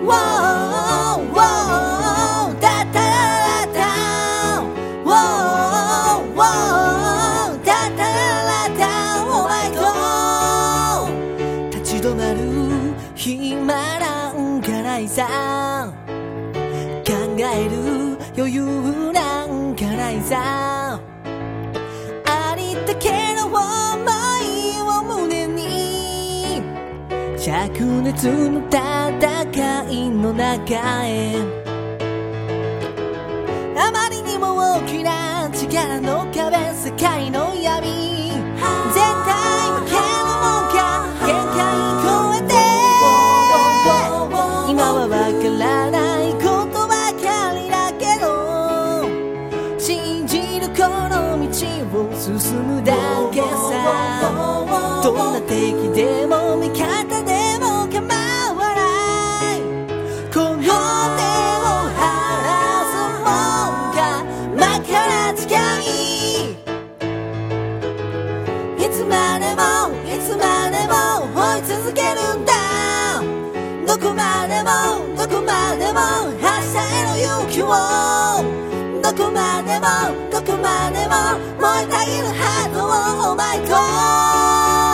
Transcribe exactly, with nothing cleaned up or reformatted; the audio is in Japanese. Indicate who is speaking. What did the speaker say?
Speaker 1: Whoa, whoa, da da da da. Whoa, whoa, da da da da. Oh my God. 立ち止まる暇なんかないさ。考える余裕なんかないさ。ありったけの想いを胸に灼熱の戦いの中へ、あまりにも大きな力の壁、世界の闇、絶対負けるもんか、限界超えて、今はわからないことばかりだけど、信じるこの道を進むだけさ。どんな敵でも味方でも構わない、この手を離すもんか、真っ赤な誓い、いつまでもいつまでも追い続けるんだ。どこまでもどこまでも明日への勇気を、どこまでもどこまでも燃えたぎるハートを Oh my God。